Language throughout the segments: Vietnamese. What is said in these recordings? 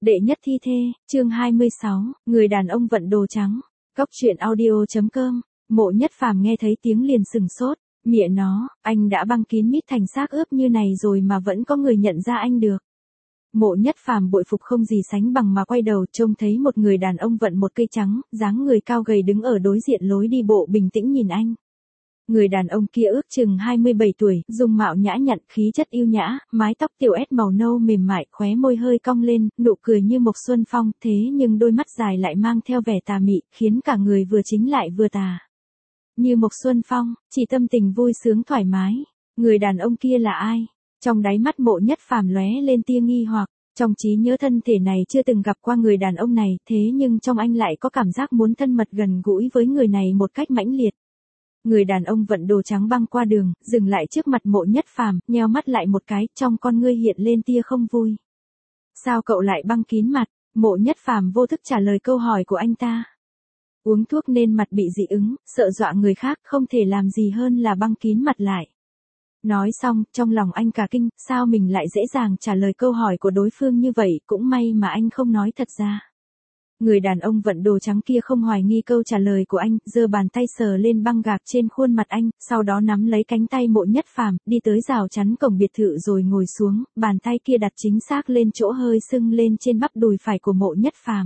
Đệ nhất thi thê, chương 26, người đàn ông vận đồ trắng. Cốc truyện audio.com. Mộ Nhất Phàm nghe thấy tiếng liền sừng sốt, mẹ nó, anh đã băng kín mít thành xác ướp như này rồi mà vẫn có người nhận ra anh được. Mộ Nhất Phàm bội phục không gì sánh bằng mà quay đầu trông thấy một người đàn ông vận một cây trắng, dáng người cao gầy đứng ở đối diện lối đi bộ bình tĩnh nhìn anh. Người đàn ông kia ước chừng 27 tuổi, dung mạo nhã nhặn, khí chất yêu nhã, mái tóc tiểu ét màu nâu mềm mại, khóe môi hơi cong lên, nụ cười như mộc xuân phong, thế nhưng đôi mắt dài lại mang theo vẻ tà mị, khiến cả người vừa chính lại vừa tà. Như mộc xuân phong, chỉ tâm tình vui sướng thoải mái. Người đàn ông kia là ai? Trong đáy mắt Mộ Nhất Phàm lóe lên tia nghi hoặc, trong trí nhớ thân thể này chưa từng gặp qua người đàn ông này, thế nhưng trong anh lại có cảm giác muốn thân mật gần gũi với người này một cách mãnh liệt. Người đàn ông vận đồ trắng băng qua đường, dừng lại trước mặt Mộ Nhất Phàm, nheo mắt lại một cái, trong con ngươi hiện lên tia không vui. Sao cậu lại băng kín mặt? Mộ Nhất Phàm vô thức trả lời câu hỏi của anh ta. Uống thuốc nên mặt bị dị ứng, sợ dọa người khác, không thể làm gì hơn là băng kín mặt lại. Nói xong, trong lòng anh cả kinh, sao mình lại dễ dàng trả lời câu hỏi của đối phương như vậy, cũng may mà anh không nói thật ra. Người đàn ông vận đồ trắng kia không hoài nghi câu trả lời của anh, giơ bàn tay sờ lên băng gạc trên khuôn mặt anh, sau đó nắm lấy cánh tay Mộ Nhất Phàm, đi tới rào chắn cổng biệt thự rồi ngồi xuống, bàn tay kia đặt chính xác lên chỗ hơi sưng lên trên bắp đùi phải của Mộ Nhất Phàm.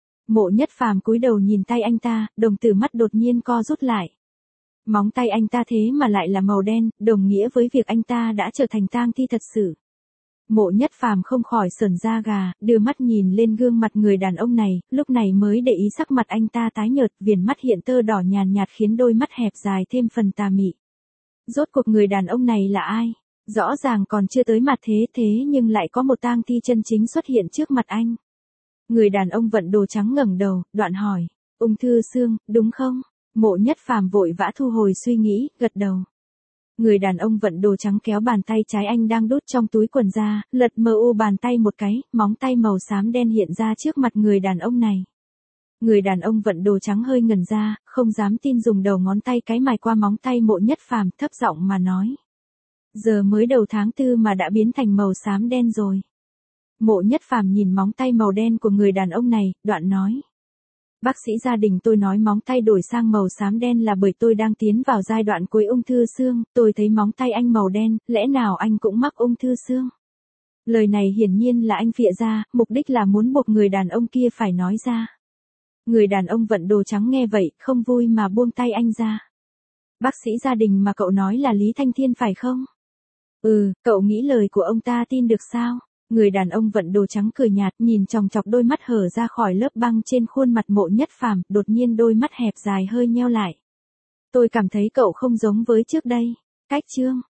Mộ Nhất Phàm cúi đầu nhìn tay anh ta, đồng tử mắt đột nhiên co rút lại. Móng tay anh ta thế mà lại là màu đen, đồng nghĩa với việc anh ta đã trở thành tang thi thật sự. Mộ Nhất Phàm không khỏi sởn da gà, đưa mắt nhìn lên gương mặt người đàn ông này, lúc này mới để ý sắc mặt anh ta tái nhợt, viền mắt hiện tơ đỏ nhàn nhạt khiến đôi mắt hẹp dài thêm phần tà mị. Rốt cuộc người đàn ông này là ai? Rõ ràng còn chưa tới mặt thế nhưng lại có một tang thi chân chính xuất hiện trước mặt anh. Người đàn ông vận đồ trắng ngẩng đầu, đoạn hỏi, ung thư xương, đúng không? Mộ Nhất Phàm vội vã thu hồi suy nghĩ, gật đầu. Người đàn ông vận đồ trắng kéo bàn tay trái anh đang đút trong túi quần ra, lật mờ u bàn tay một cái, móng tay màu xám đen hiện ra trước mặt người đàn ông này. Người đàn ông vận đồ trắng hơi ngẩn ra, không dám tin dùng đầu ngón tay cái mài qua móng tay Mộ Nhất Phàm, thấp giọng mà nói. Giờ mới đầu tháng 4 mà đã biến thành màu xám đen rồi. Mộ Nhất Phàm nhìn móng tay màu đen của người đàn ông này, đoạn nói. Bác sĩ gia đình tôi nói móng tay đổi sang màu xám đen là bởi tôi đang tiến vào giai đoạn cuối ung thư xương, tôi thấy móng tay anh màu đen, lẽ nào anh cũng mắc ung thư xương? Lời này hiển nhiên là anh phịa ra, mục đích là muốn buộc người đàn ông kia phải nói ra. Người đàn ông vận đồ trắng nghe vậy, không vui mà buông tay anh ra. Bác sĩ gia đình mà cậu nói là Lý Thanh Thiên phải không? Ừ, cậu nghĩ lời của ông ta tin được sao? Người đàn ông vận đồ trắng cười nhạt, nhìn chòng chọc đôi mắt hở ra khỏi lớp băng trên khuôn mặt Mộ Nhất Phàm, đột nhiên đôi mắt hẹp dài hơi nheo lại. Tôi cảm thấy cậu không giống với trước đây. Cách chương